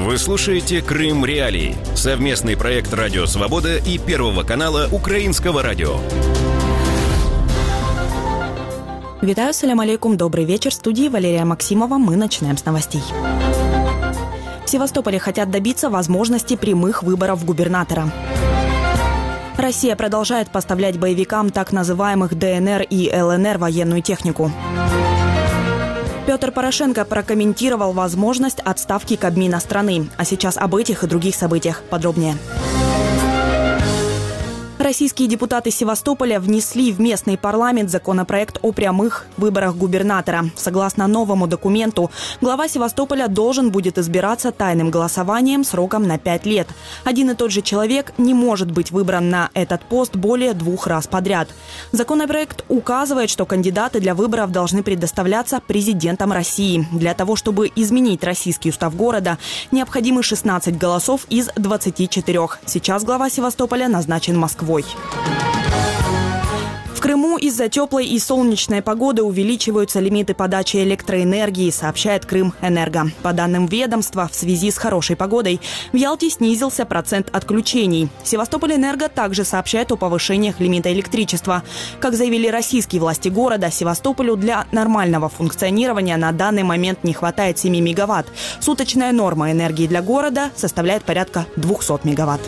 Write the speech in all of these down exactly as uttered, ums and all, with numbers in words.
Вы слушаете «Крым Реалии» – совместный проект «Радио Свобода» и Первого канала Украинского радио. Витаю, салям алейкум, добрый вечер. В студии Валерия Максимова. Мы начинаем с новостей. В Севастополе хотят добиться возможности прямых выборов губернатора. Россия продолжает поставлять боевикам так называемых ДНР и ЛНР военную технику. Петр Порошенко прокомментировал возможность отставки Кабмина страны. А сейчас об этих и других событиях подробнее. Российские депутаты Севастополя внесли в местный парламент законопроект о прямых выборах губернатора. Согласно новому документу, глава Севастополя должен будет избираться тайным голосованием сроком на пять лет. Один и тот же человек не может быть выбран на этот пост более двух раз подряд. Законопроект указывает, что кандидаты для выборов должны предоставляться президентом России. Для того, чтобы изменить российский устав города, необходимы шестнадцать голосов из двадцати четырёх. Сейчас глава Севастополя назначен Москвой. В Крыму из-за теплой и солнечной погоды увеличиваются лимиты подачи электроэнергии, сообщает Крымэнерго. По данным ведомства, в связи с хорошей погодой в Ялте снизился процент отключений. Севастопольэнерго также сообщает о повышениях лимита электричества. Как заявили российские власти города, Севастополю для нормального функционирования на данный момент не хватает семи мегаватт. Суточная норма энергии для города составляет порядка двухсот мегаватт.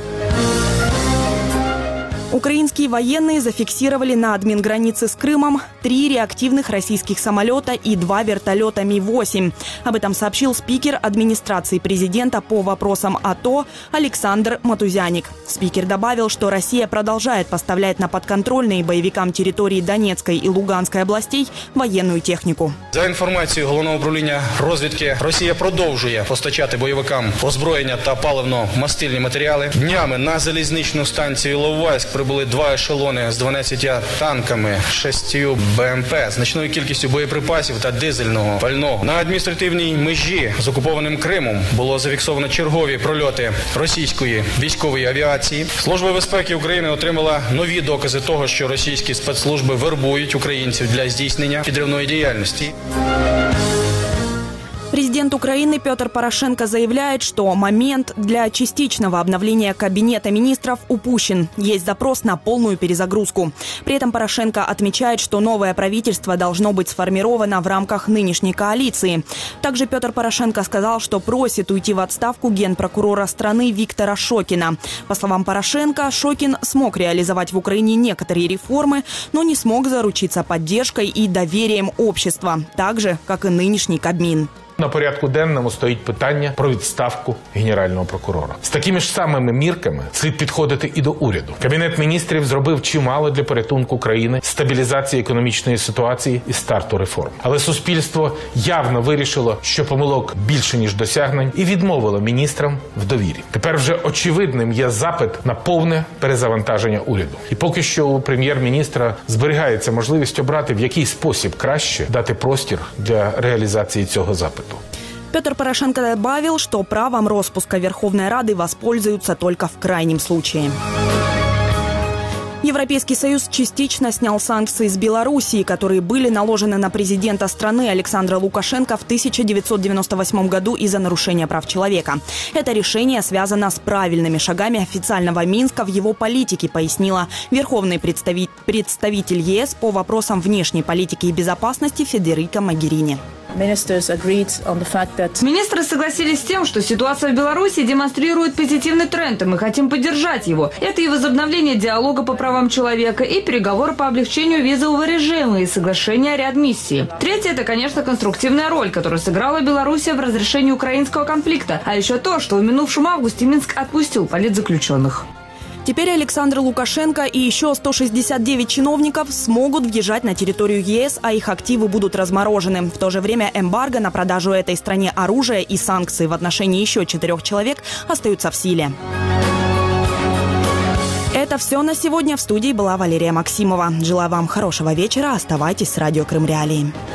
Украинские военные зафиксировали на админгранице с Крымом три реактивных российских самолета и два вертолета Ми восемь. Об этом сообщил спикер администрации президента по вопросам АТО Александр Матузяник. Спикер добавил, что Россия продолжает поставлять на подконтрольные боевикам территории Донецкой и Луганской областей военную технику. За інформацією Головного управління розвідки, Росія продовжує постачати бойовикам озброєння та паливно-мастильні матеріали. Днями на залізничну станцію Іловайськ прибули два ешелони з дванадцятьма танками, шестью БМП, значною кількістю боєприпасів та дизельного пального. На адміністративній межі з окупованим Кримом було зафіксовано чергові прольоти російської військової авіації. Служба безпеки України отримала нові докази того, що російські спецслужби вербують українців для здійснення підривної діяльності. Президент Украины Петр Порошенко заявляет, что момент для частичного обновления кабинета министров упущен. Есть запрос на полную перезагрузку. При этом Порошенко отмечает, что новое правительство должно быть сформировано в рамках нынешней коалиции. Также Петр Порошенко сказал, что просит уйти в отставку генпрокурора страны Виктора Шокина. По словам Порошенко, Шокин смог реализовать в Украине некоторые реформы, но не смог заручиться поддержкой и доверием общества, так же, как и нынешний Кабмин. На порядку денному стоїть питання про відставку генерального прокурора. З такими ж самими мірками слід підходити і до уряду. Кабінет міністрів зробив чимало для порятунку країни, стабілізації економічної ситуації і старту реформ. Але суспільство явно вирішило, що помилок більше, ніж досягнень, і відмовило міністрам в довірі. Тепер вже очевидним є запит на повне перезавантаження уряду. І поки що у прем'єр-міністра зберігається можливість обрати, в який спосіб краще дати простір для реалізації цього запиту. Петр Порошенко добавил, что правом распуска Верховной Рады воспользуются только в крайнем случае. Европейский Союз частично снял санкции с Белоруссии, которые были наложены на президента страны Александра Лукашенко в тысяча девятьсот девяносто восьмом году из-за нарушения прав человека. Это решение связано с правильными шагами официального Минска в его политике, пояснила верховный представитель ЕС по вопросам внешней политики и безопасности Федерико Могерини. Министры согласились с тем, что ситуация в Беларуси демонстрирует позитивный тренд, и мы хотим поддержать его. Это и возобновление диалога по правам человека, и переговоры по облегчению визового режима, и соглашение о реадмиссии. Третье – это, конечно, конструктивная роль, которую сыграла Белоруссия в разрешении украинского конфликта, а еще то, что в минувшем августе Минск отпустил политзаключенных. Теперь Александр Лукашенко и еще сто шестьдесят девять чиновников смогут въезжать на территорию ЕС, а их активы будут разморожены. В то же время эмбарго на продажу этой стране оружия и санкции в отношении еще четырех человек остаются в силе. Это все на сегодня. В студии была Валерия Максимова. Желаю вам хорошего вечера. Оставайтесь с радио Крым Реалии.